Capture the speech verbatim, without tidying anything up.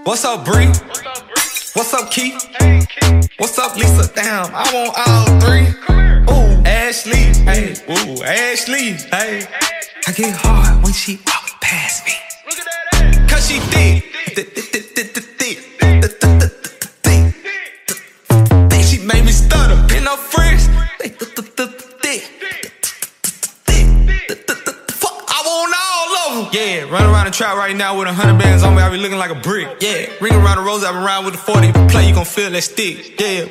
What's up, Bree? What's up, Keith? What's up, Lisa? Damn, I want all three. Ooh, Ashley, hey, ooh, Ashley, hey. I get hard when she walk past me, cause she thick. She made me stutter. And her friends, they thick. I want all of them. Yeah, run around the trap right now with a hundred bands on me. I be looking like a brick. Yeah, ring around the rose, I been around with the forty. If you play, you gon' feel that stick. Yeah.